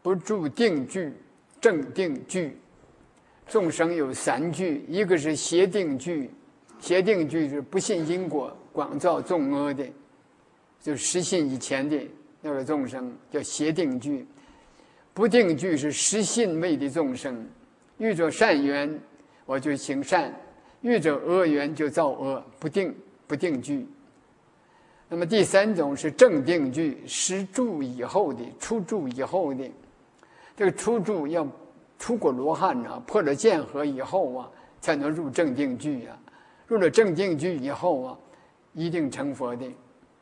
不住定句、正定句。众生有3句，一个是邪定句，邪定句是不信因果，广造众恶的，就实信以前的那个众生叫邪定句。不定句是实信位的众生，遇着善缘我就行善，遇着恶缘就造恶，不定句。那么第3种是正定句，实住以后的，出住以后的。这个出住要出过罗汉啊，破了见河以后啊，才能入正定句啊。入了正定句以后啊，一定成佛的。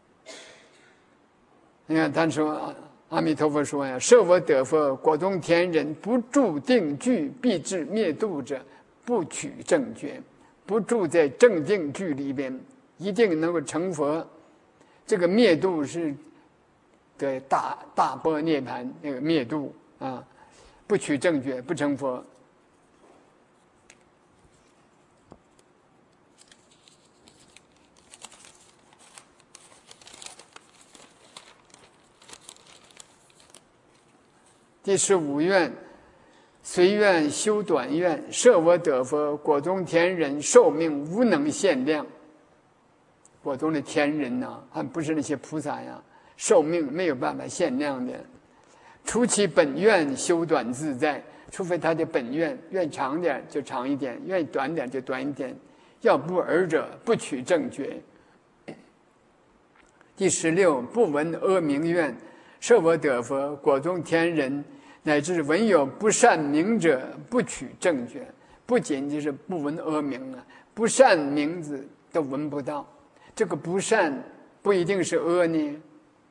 你看他说阿弥陀佛说呀，设我得佛，果中天人不住定句，必至灭度者，不取正觉。不住在正定句里边，一定能够成佛。这个灭度是的大般涅槃那个灭度啊，不取正觉，不成佛。第15愿，随愿修短愿，设我得佛，果中天人寿命无能限量。果中的天人呐，还不是那些菩萨呀，寿命没有办法限量的。除其本愿修短自在，除非他的本愿愿长点就长一点，愿短点就短一点，要不尔者不取正觉。第16，不闻阿名愿，设我得佛，果中天人乃至闻有不善名者，不取正觉。不仅就是不闻阿名啊，不善名字都闻不到。这个不善不一定是恶呢，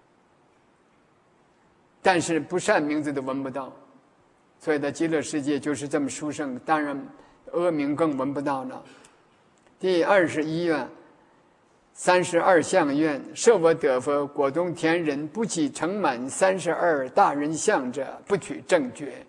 但是不善名字都闻不到，所以在极乐世界就是这么殊胜，当然恶名更闻不到了。第21愿，32相愿，设我得佛，果中天人不起成满32大人相者，不取正觉。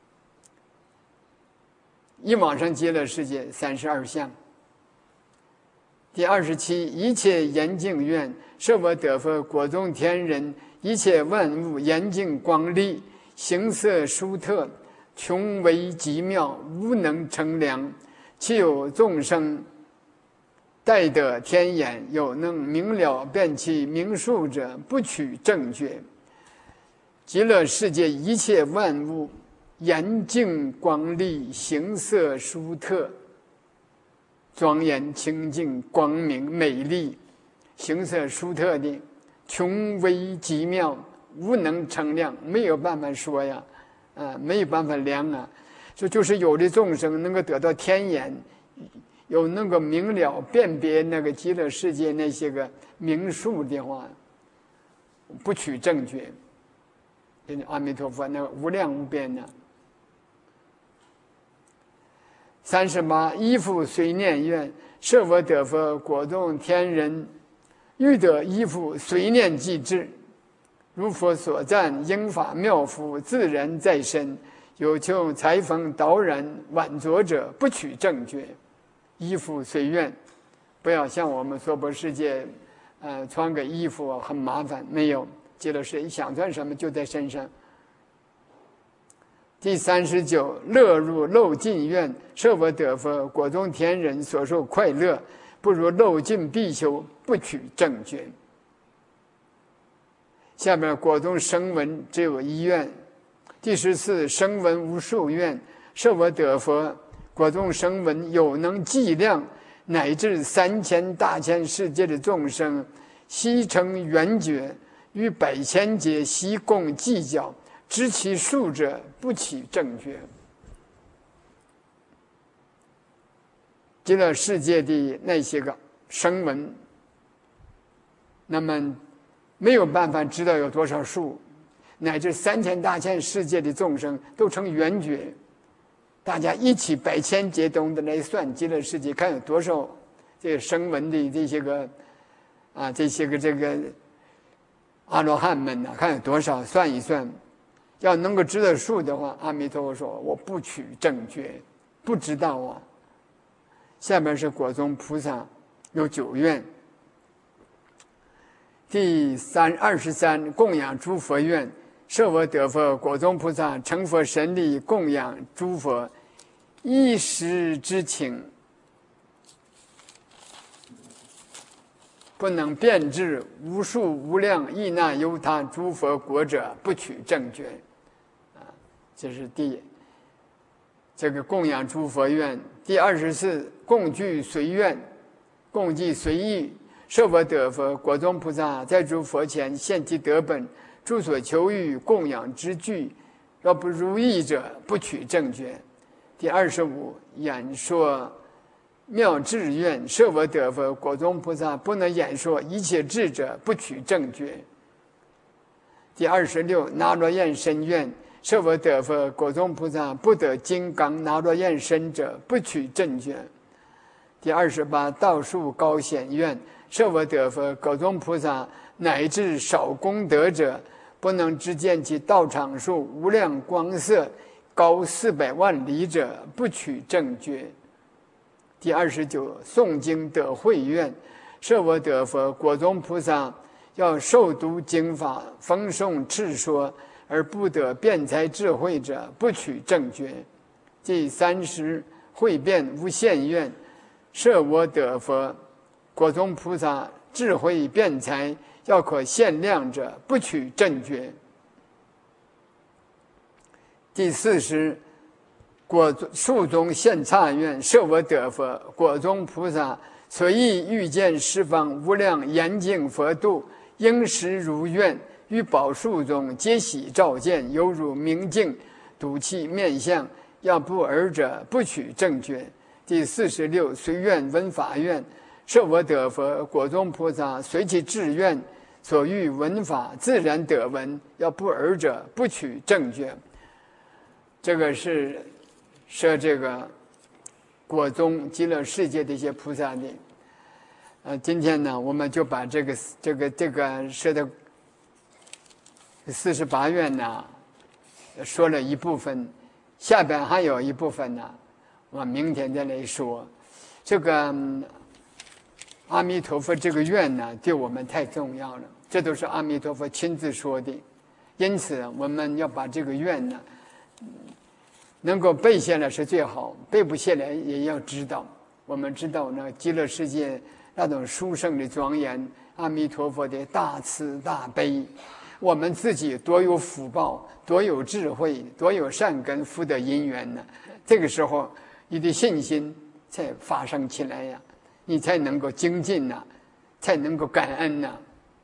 一往生极乐世界32相。第27，一切严净愿，设我得佛，果中天人，一切万物严净光丽，形色殊特，穷微极妙，无能称量。其有众生待得天眼，有能明了辨其名数者，不取正觉。极乐世界一切万物严净光丽，形色殊特，庄严清净光明美丽，形色殊特的，穷微极妙，无能称量，没有办法说呀，没有办法量啊。就是有的众生能够得到天眼，有那个明了辨别那个极乐世界那些个名数的话，不取正觉。阿弥陀佛那个无量无边的。38，依附随念愿，设我得佛，果中天人，欲得依附随念即至，如佛所赞，应法妙福，自然在身。有求裁缝导染晚着者，不取正觉。依附随愿，不要像我们娑婆世界，穿个衣服很麻烦，没有，极乐世界想穿什么就在身上。第39，乐入漏尽愿，设我得佛，果中天人所受快乐，不如漏尽必修，不取正觉。下面果中声闻只有1愿。第14，声闻无数愿，设我得佛，果中声闻有能计量，乃至3000大千世界的众生，悉成圆觉，于百千劫悉共计较，知其数者，不起正觉。极乐世界的那些个声闻，那么没有办法知道有多少数，乃至3000大千世界的众生都成圆觉，大家一起百千劫中的来算极乐世界，看有多少这个声闻的这些个这个阿罗汉们呢，看有多少，算一算。要能够知道数的话，阿弥陀佛说我不取正觉，不知道啊。下面是果中菩萨有9愿。第23，供养诸佛愿， 舍我得佛果中菩萨成佛神力供养诸佛，一时之情，不能辩制无数无量亿那由他诸佛国者，不取正觉。这是这个供养诸佛愿。第24，共具随愿，共计随意。舍我得佛果中菩萨在诸佛前现其德本，诸所求欲供养之具，若不如意者，不取正觉。第25，演说妙智愿。舍我得佛果中菩萨不能演说一切智者，不取正觉。第26，那罗延身愿。舍我得佛果中菩萨不得金刚那罗延身者，不取正觉。第28，道术高显愿。舍我得佛果中菩萨乃至少功德者，不能知见其道场数无量光色高400万里者，不取正觉。第29，诵经得慧愿。舍我得佛果中菩萨要受读经法，奉诵敕说，而不得辩才智慧者，不取正觉。第30，慧辩无限愿。舍我得佛果中菩萨智慧辩才要可限量者，不取正觉。第40，树中现刹愿。舍我得佛果中菩萨随意欲见十方无量严净佛度，应时如愿，于宝树中皆喜照见，犹如明镜睹其面相，要不尔者，不取正觉。第46，随愿闻法愿。舍我得佛果中菩萨随其志愿，所欲闻法自然得闻，要不尔者，不取正觉。这个是设这个果中极乐世界的一些菩萨的。今天呢，我们就把这个设的48愿呢，说了一部分，下边还有一部分呢，我明天再来说。这个阿弥陀佛这个愿呢，对我们太重要了，这都是阿弥陀佛亲自说的，因此我们要把这个愿呢，能够背下来是最好，背不下来也要知道。我们知道呢，极乐世界那种殊胜的庄严，阿弥陀佛的大慈大悲，我们自己多有福报，多有智慧，多有善根福德因缘呢。这个时候，你的信心才发生起来呀，你才能够精进呐，才能够感恩呐。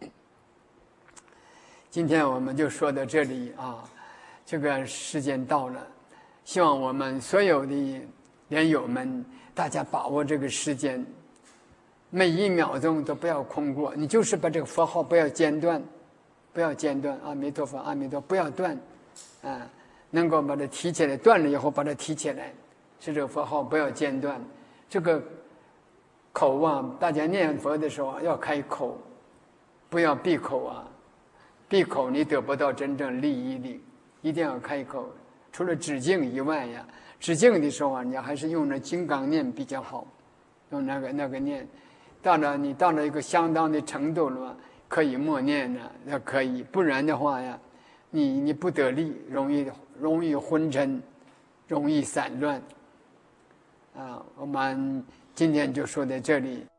今天我们就说到这里啊，这个时间到了，希望我们所有的莲友们，大家把握这个时间，每一秒钟都不要空过，你就是把这个佛号不要间断，不要间断，阿弥陀佛，阿弥陀佛，不要断，能够把它提起来，断了以后把它提起来，是这个佛号不要间断。这个口啊，大家念佛的时候要开口，不要闭口啊，闭口你得不到真正利益的，一定要开口。除了止境以外呀，止境的时候啊，你还是用那金刚念比较好，用那个念。你到了一个相当的程度了，可以默念呢，那可以。不然的话呀，你不得力，容易昏沉，容易散乱。我们今天就说到这里。